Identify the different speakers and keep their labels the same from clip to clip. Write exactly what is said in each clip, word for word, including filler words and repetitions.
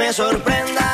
Speaker 1: me sorprenda.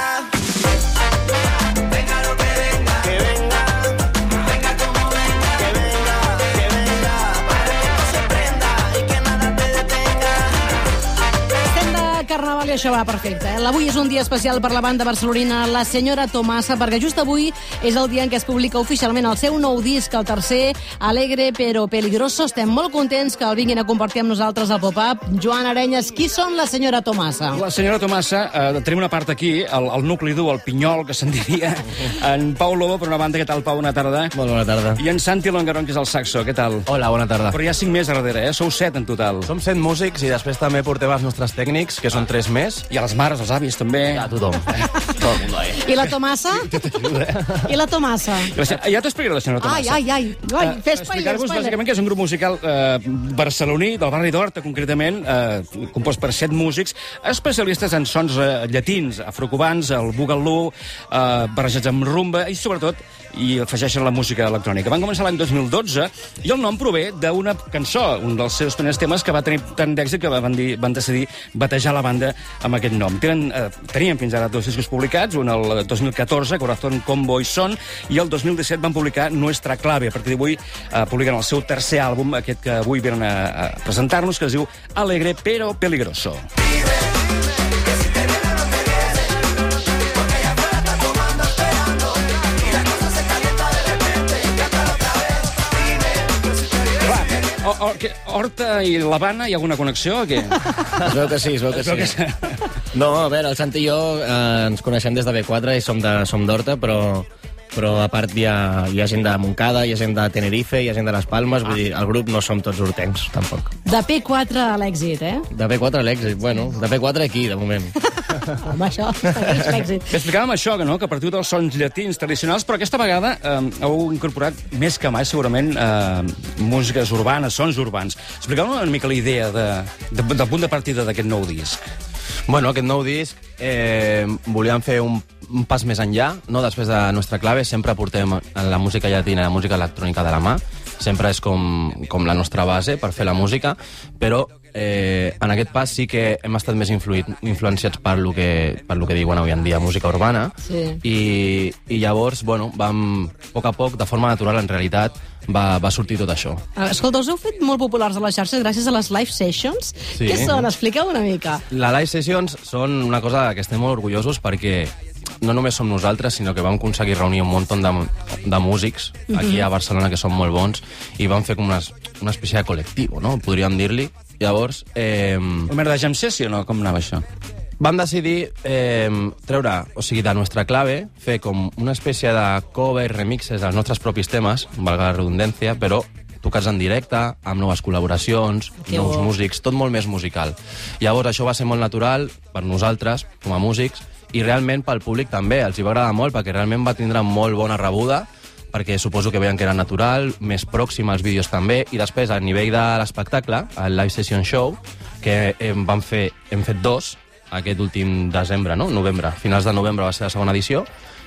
Speaker 1: Venga lo que venga, que venga, venga como venga, que venga, que venga, para que no se prenda y que nada te detenga.
Speaker 2: Estem de carnaval i això va perfecte. Eh? Avui és un dia especial per la banda barcelonina La Senyora Tomasa, perquè just avui és el dia en què es publica oficialment el seu nou disc, el tercer, Alegre pero peligroso. Estem molt contents que el vinguin a compartir amb nosaltres al Pop-Up. Joan Arenyes, qui són La Senyora Tomasa?
Speaker 3: La Senyora Tomasa, eh, tenim una part aquí, el, el nucli dur, el pinyol, que se'n diria, en Pau Lobo, per una banda. Què tal, Pau? Bona tarda.
Speaker 4: Molt bona tarda.
Speaker 3: I en Santi Longarón, que és el saxo. Què tal?
Speaker 4: Hola, bona tarda.
Speaker 3: Però hi ha cinc més a darrere, eh? Sou set en total.
Speaker 4: Som set músics i després també portem els nostres tècnics, que són tres més.
Speaker 3: I a les mares, els avis, també.
Speaker 4: A tothom. Tot el món, eh?
Speaker 2: I la Tomasa? I la Tomasa?
Speaker 3: Ja t'ho explicaré, la Senyora Tomasa.
Speaker 2: Ai, ai, ai. ai
Speaker 3: Eh,
Speaker 2: fes spoiler,
Speaker 3: explicar-vos
Speaker 2: spoiler.
Speaker 3: bàsicament que és un grup musical eh, barceloní, del barri d'Horta, concretament, eh, compost per set músics, especialistes en sons eh, llatins, afrocubans, el bugalú, eh, barrejats amb rumba, i sobretot i afegeixen la música electrònica. Van començar l'any dos mil dotze i el nom prové d'una cançó, un dels seus primers temes que va tenir tant d'èxit que van, dir, van decidir batejar la banda amb aquest nom. Tenen, eh, tenien fins ara dos discos publicats, un el dos mil catorze, Corazón Combo y Son, i el dos mil disset van publicar Nuestra Clave. A partir d'avui eh, publiquen el seu tercer àlbum, aquest que avui venen a, a presentar-nos, que es diu Alegre pero peligroso. O, o, que, Horta i l'Havana, hi ha alguna connexió o què?
Speaker 4: Es veu que sí, es veu que
Speaker 3: Es veu que
Speaker 4: sí. No, a veure, el Santi i jo eh, ens coneixem des de B quatre i som de som d'Horta, però però a part hi ha, hi ha gent de Montcada, hi ha gent de Tenerife, hi ha gent de Les Palmes, vull dir, el grup no som tots hortencs, tampoc.
Speaker 2: De P quatre a l'èxit, eh?
Speaker 4: De B quatre a l'èxit, bueno, de B quatre aquí, de moment.
Speaker 2: Home, això és l'èxit.
Speaker 3: Bé, explicàvem això, que, no? que partiu dels sons llatins tradicionals, però aquesta vegada eh, heu incorporat més que mai, segurament, eh, músiques urbanes, sons urbans. Expliqueu-nos una mica la idea de, de, del punt de partida d'aquest nou disc.
Speaker 4: Bueno, aquest nou disc eh, volíem fer un, un pas més enllà, no? Després de Nuestra Clave sempre portem la música llatina i la música electrònica de la mà, sempre és com, com la nostra base per fer la música, però eh, en aquest pas sí que hem estat més influït, influenciats per lo que, per lo que diuen avui en dia música urbana,
Speaker 2: Sí.
Speaker 4: i, i llavors, bueno, vam, a poc a poc, de forma natural, en realitat, va, va sortir tot això.
Speaker 2: Escolta, us heu fet molt populars a les xarxes gràcies a les live sessions.
Speaker 4: Sí.
Speaker 2: Què són? Expliqueu una mica.
Speaker 4: La live sessions són una cosa que estem molt orgullosos perquè no només som nosaltres, sinó que vam aconseguir reunir un munt de, de músics aquí a Barcelona que són molt bons i vam fer com una, una espècie de col·lectiu, no? Podríem dir-li. Llavors, eh,
Speaker 3: Una mena de jam session, o com anava això?
Speaker 4: vam decidir eh, treure, o sigui, de Nuestra Clave, fer com una espècie de cover, remixes dels nostres propis temes, valga la redundància, però tocats en directe, amb noves col·laboracions,
Speaker 2: Que
Speaker 4: nous
Speaker 2: bo.
Speaker 4: músics, tot molt més musical. Llavors això va ser molt natural per nosaltres, com a músics, i realment pel públic també, els hi va agradar molt, perquè realment va tindre molt bona rebuda, perquè suposo que veien que era natural, més pròxim als vídeos també, i després, a nivell de l'espectacle, el Live Session Show, que hem, vam fer, hem fet dos, aquest últim desembre, no? Novembre, finals de novembre va ser la segona edició.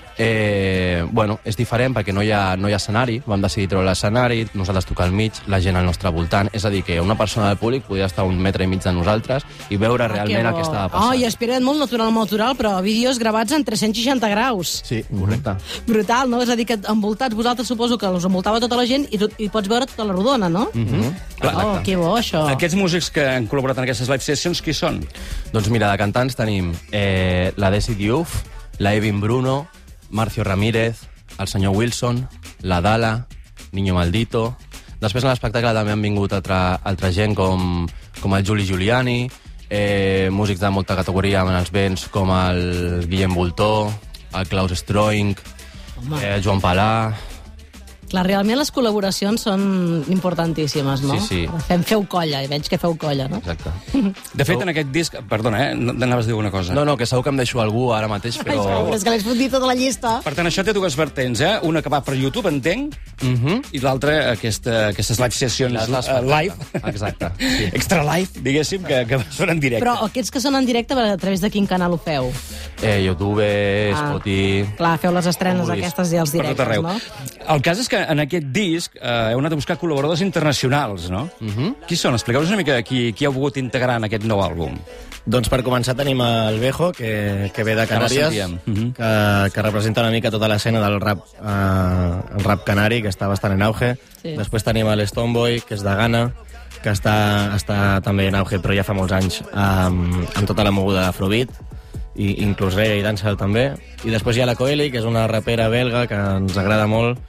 Speaker 4: Eh, bueno, és diferent perquè no hi ha, no hi ha escenari, vam decidir treure l'escenari, nosaltres tocar al mig, la gent al nostre voltant, és a dir, que una persona del públic podia estar a un metre i mig de nosaltres i veure realment el que estava passant.
Speaker 2: Oh, i espera't molt natural, molt natural, però vídeos gravats en tres-cents seixanta graus.
Speaker 4: Sí, correcte.
Speaker 2: Brutal, no? És a dir, que envoltats, vosaltres suposo que us envoltava tota la gent i, tu, i pots veure tota la rodona, no?
Speaker 4: Mm -hmm.
Speaker 2: Oh, que bo, això.
Speaker 3: Aquests músics que han col·laborat en aquestes live sessions, qui són?
Speaker 4: Doncs mira, de cantants tenim eh, la Desi Diouf, la Evin Bruno, Marcio Ramírez, el senyor Wilson, la Dala, Niño Maldito. Després a l'espectacle també han vingut altra, altra gent com, com el Juli Giuliani, eh, músics de molta categoria amb els vents com el Guillem Voltó, el Klaus Stroing, eh, Joan Palà.
Speaker 2: Clar, realment les col·laboracions són importantíssimes, no?
Speaker 4: Sí, sí.
Speaker 2: Fem, feu colla, i veig que feu colla, no?
Speaker 4: Exacte.
Speaker 3: De fet, en aquest disc... Perdona, eh? No- Anaves a dir una cosa.
Speaker 4: No, no, que segur que em deixo algú ara mateix,
Speaker 2: Ai,
Speaker 4: però...
Speaker 2: és que l'he fotit tota la llista.
Speaker 3: Per tant, això té dues vertents, eh? Una que va per YouTube, entenc,
Speaker 4: Mhm.
Speaker 3: i l'altra, aquesta, aquestes live sessions
Speaker 4: Les- les-
Speaker 3: uh, live.
Speaker 4: Exacte, sí.
Speaker 3: Extra live, diguéssim, que, que són en directe.
Speaker 2: Però aquests que són en directe, a través de quin canal ho feu?
Speaker 4: Eh, YouTube,
Speaker 2: Ah.
Speaker 4: Spotify...
Speaker 2: Clar, feu les estrenes
Speaker 4: Com vulguis.
Speaker 2: aquestes i els
Speaker 3: Per tot
Speaker 2: directes,
Speaker 3: arreu.
Speaker 2: no?
Speaker 3: El cas és que que en aquest disc eh, heu anat a buscar col·laboradors internacionals, no?
Speaker 4: Mhm.
Speaker 3: Qui són? Expliqueu-nos una mica qui, qui heu volgut integrar en aquest nou àlbum.
Speaker 5: Doncs per començar tenim el Bejo, que, que ve de Canàries,
Speaker 3: sentíem. Mhm.
Speaker 5: que, que representa una mica tota l'escena del rap, eh, el rap canari, que està bastant en auge.
Speaker 2: Sí.
Speaker 5: Després tenim l'Stoneboy, que és de Ghana, que està, està també en auge, però ja fa molts anys, amb, amb tota la moguda d'Afrobeat, i inclús reggae i dancehall també. I després hi ha la Coeli, que és una rapera belga que ens agrada molt.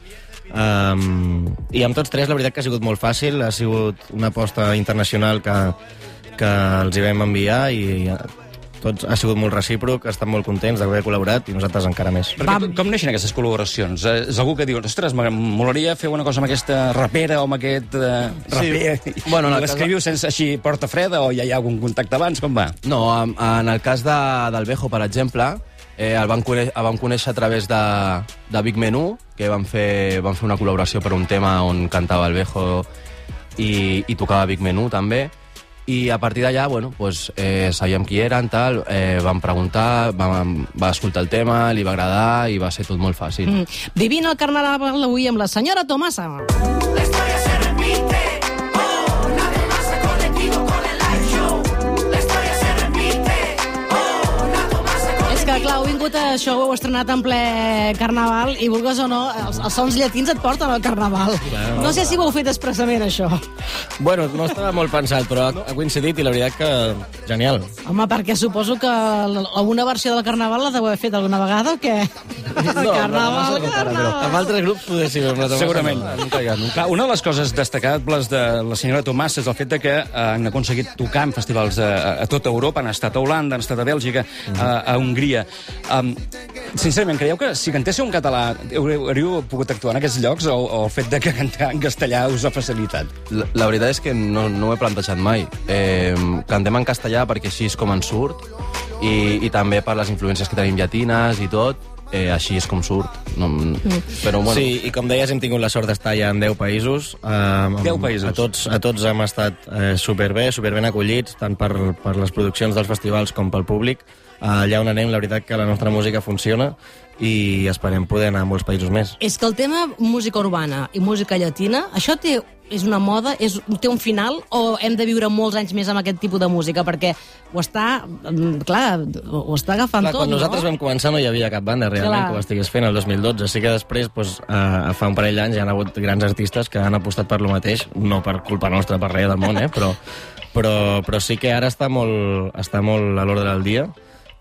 Speaker 5: Um, I amb tots tres la veritat que ha sigut molt fàcil, ha sigut una aposta internacional que, que els hi vam enviar i tots ha sigut molt recíproc, estan molt contents d'haver col·laborat i nosaltres encara més.
Speaker 3: Perquè, com, com neixen aquestes col·laboracions? Eh, És algú que diu, ostres, m'molaria fer una cosa amb aquesta rapera o amb aquest uh, raper.
Speaker 4: Sí. Bueno, en el
Speaker 3: l'escriviu sense així porta freda o ja hi ha algun contacte abans? Com va?
Speaker 4: No, en, en el cas de, del Bejo, per exemple, eh, el, vam conèixer, el vam conèixer a través de, de Big Menú, que van fer, van fer una col·laboració per un tema on cantava el Bejo i, i tocava Big Menú també. I a partir d'allà, bueno, pues, eh, sabíem qui eren, tal, eh, vam preguntar, vam, va escoltar el tema, li va agradar i va ser tot molt fàcil.
Speaker 2: Mm. Vivint el carnaval avui amb la senyora Tomasa.
Speaker 1: La historia se repite. Oh, nadie más a colectivo con el live show. La historia se repite. Oh, nadie más a colectivo.
Speaker 2: És que, clar, heu vingut a això, ho heu estrenat en ple carnaval i, vulgues o no, els, els sons llatins et porten al carnaval.
Speaker 5: Claro.
Speaker 2: No sé si ho heu fet expressament, això.
Speaker 5: Bueno, no estava molt pensat, però ha, ha coincidit i la veritat que genial.
Speaker 2: Home, perquè suposo que alguna versió del carnaval la deu haver fet alguna vegada o què?
Speaker 5: No,
Speaker 2: carnaval,
Speaker 5: no,
Speaker 2: carnaval.
Speaker 5: amb altres grups poder ser. Amb la Tomasa
Speaker 3: Segurament.
Speaker 5: no. Nunca hi ha, nunca.
Speaker 3: Clar, una de les coses destacables de la senyora Tomasa és el fet de que eh, han aconseguit tocar en festivals a, a tota Europa, han estat a Holanda, han estat a Bèlgica, a, a Hongria. Um, sincerament, creieu que si cantéssiu en català hauríeu pogut actuar en aquests llocs o, o el fet de que cantar en castellà us ha facilitat?
Speaker 4: La, la veritat és que no, no ho he plantejat mai. Eh, cantem en castellà perquè així és com en surt i, i també per les influències que tenim llatines i tot, eh, així és com surt. No, però, bueno,
Speaker 5: Sí, i com deies, hem tingut la sort d'estar ja en deu països. Eh,
Speaker 3: deu països.
Speaker 5: A tots, a tots hem estat eh, superbé, superben acollits, tant per, per les produccions dels festivals com pel públic. Eh, allà on anem, la veritat que la nostra música funciona i esperem poder anar a molts països més.
Speaker 2: És que el tema música urbana i música llatina, això té, és una moda, és, té un final, o hem de viure molts anys més amb aquest tipus de música? Perquè ho està, mm, clar, ho està agafant
Speaker 5: Clar,
Speaker 2: tot,
Speaker 5: quan nosaltres
Speaker 2: no?
Speaker 5: vam començar no hi havia cap banda realment
Speaker 2: Clar.
Speaker 5: que ho estigués fent el dos mil dotze. Sí que després, doncs, eh, fa un parell d'anys, hi ha hagut grans artistes que han apostat per lo mateix, no per culpa nostra, per res del món, eh? però, però, però sí que ara està molt, està molt a l'ordre del dia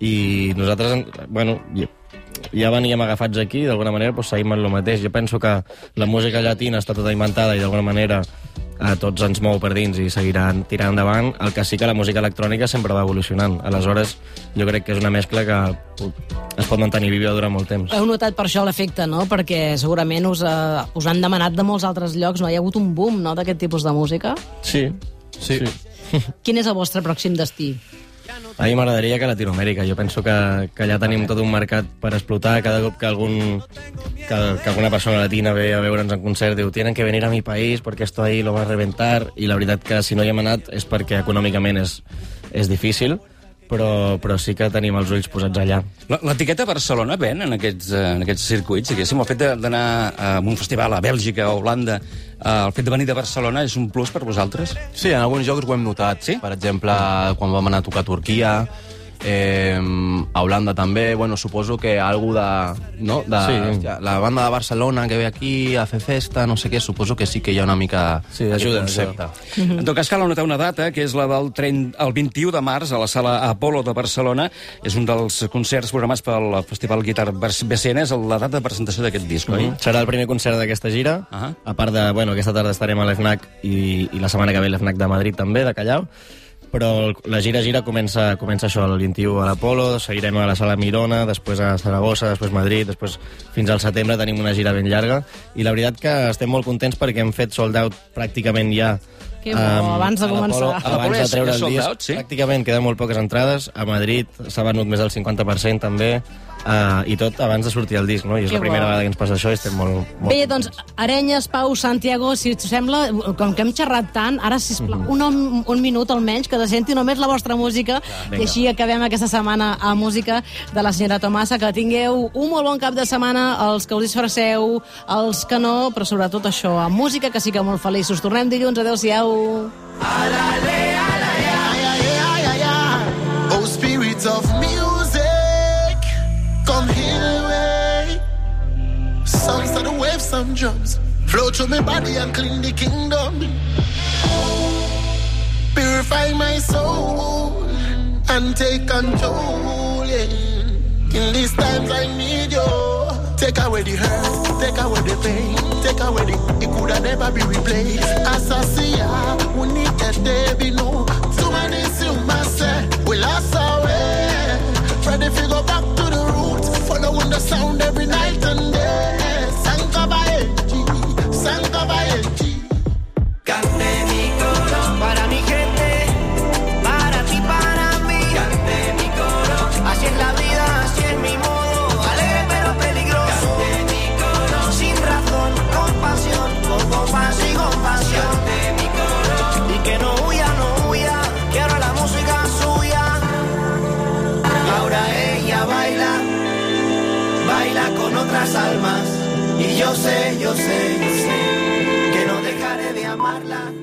Speaker 5: i nosaltres, bueno, ja veníem agafats aquí, d'alguna manera doncs seguim en el mateix. Jo penso que la música llatina està tota inventada i d'alguna manera a tots ens mou per dins i seguiran tirant endavant. El que sí que la música electrònica sempre va evolucionant. Aleshores, jo crec que és una mescla que es pot mantenir viva durant molt temps.
Speaker 2: Heu notat per això l'efecte, no? Perquè segurament us, uh, us han demanat de molts altres llocs, no? Hi ha hagut un boom, no?, d'aquest tipus de música.
Speaker 5: Sí,
Speaker 4: sí.
Speaker 5: sí.
Speaker 2: Quin és el vostre pròxim destí?
Speaker 5: A mi m'agradaria que Latinoamèrica. Jo penso que, que allà tenim tot un mercat per explotar. Cada cop que, algun, que, que alguna persona latina ve a veure'ns en concert diu tienen que venir a mi país porque esto ahí lo va a reventar. I la veritat que si no hi hem anat és perquè econòmicament és, és difícil, però, però sí que tenim els ulls posats allà.
Speaker 3: La- L'etiqueta Barcelona ven en aquests, eh, en aquests circuits? Diguéssim, el fet de- d'anar a un festival a Bèlgica o a Holanda, eh, el fet de venir de Barcelona és un plus per vosaltres?
Speaker 4: Sí, en alguns jocs ho hem notat.
Speaker 3: Sí?
Speaker 4: Per exemple, quan vam anar a tocar a Turquia, eh, a Holanda també, bueno, suposo que algú de... No? de
Speaker 5: Sí.
Speaker 4: hòstia, la banda de Barcelona que ve aquí a fer festa, no sé què, suposo que sí que hi ha una mica
Speaker 5: Sí,
Speaker 4: aquest
Speaker 5: ajuda,
Speaker 4: concepte.
Speaker 3: En tot cas, cal anotar una data, que és la del tren, el vint-i-u de març, a la sala Apolo de Barcelona. És un dels concerts programats pel Festival Guitar B C N, és la data de presentació d'aquest disc, oi?
Speaker 5: Serà el primer concert d'aquesta gira.
Speaker 3: Ah.
Speaker 5: A part de, bueno, aquesta tarda estarem a l'FNAC i, i la setmana que ve l'FNAC de Madrid també, de Callao. Però la gira-gira comença, comença això, el vint-i-u a l'Apolo, seguirem a la Sala Mirona, després a Saragossa, després Madrid, després fins al setembre tenim una gira ben llarga. I la veritat que estem molt contents perquè hem fet sold out pràcticament ja
Speaker 2: Que bo, abans de
Speaker 5: a l'Apolo-
Speaker 2: començar.
Speaker 3: A l'Apolo
Speaker 5: Abans de
Speaker 3: és-
Speaker 5: treure
Speaker 3: és
Speaker 5: el
Speaker 3: sold
Speaker 5: disc,
Speaker 3: out, sí?
Speaker 5: pràcticament queden molt poques entrades. A Madrid s'ha venut més del cinquanta per cent també, uh, i tot abans de sortir el disc, no? I és
Speaker 2: Que
Speaker 5: la primera
Speaker 2: bo.
Speaker 5: vegada que ens passa això i estem molt, molt
Speaker 2: Bé, doncs, Arenyes, Pau, Santiago, si us sembla, com que hem xerrat tant, ara, sisplau,
Speaker 5: Mhm.
Speaker 2: un, un minut almenys, que se senti només la vostra música, i
Speaker 5: vinga.
Speaker 2: així acabem aquesta setmana a música de la senyora Tomasa. Que tingueu un molt bon cap de setmana, els que us disfresseu, els que no, però sobretot això, amb música, que sí que molt feliços. Tornem dilluns, adeu-siau.
Speaker 6: Oh, spirits of music, come heal the way. Sounds of the waves, some drums flow through my body and clean the kingdom. Purify my soul and take control. Yeah. In these times I need you. Take away the hurt, take away the pain, take away the, it could have never be replaced. As I see ya, we need that day be no. Too many humans say, we lost our way. Ready to go back to the roots, following the sound every night and day. Sankabaeji, Sankabaeji.
Speaker 1: Cante mi coro para mi gente, para ti, para mí. Cante mi coro, así es la vida, así es mi modo, alegre pero peligroso. Cante mi coro, sin razón, con pasión, con compasión y compasión. Cante mi coro, y que no huya, no huya, que ahora la música es suya. Ahora ella baila, baila con otras almas, y yo sé, yo sé, yo sé, que no dejaré de amarla.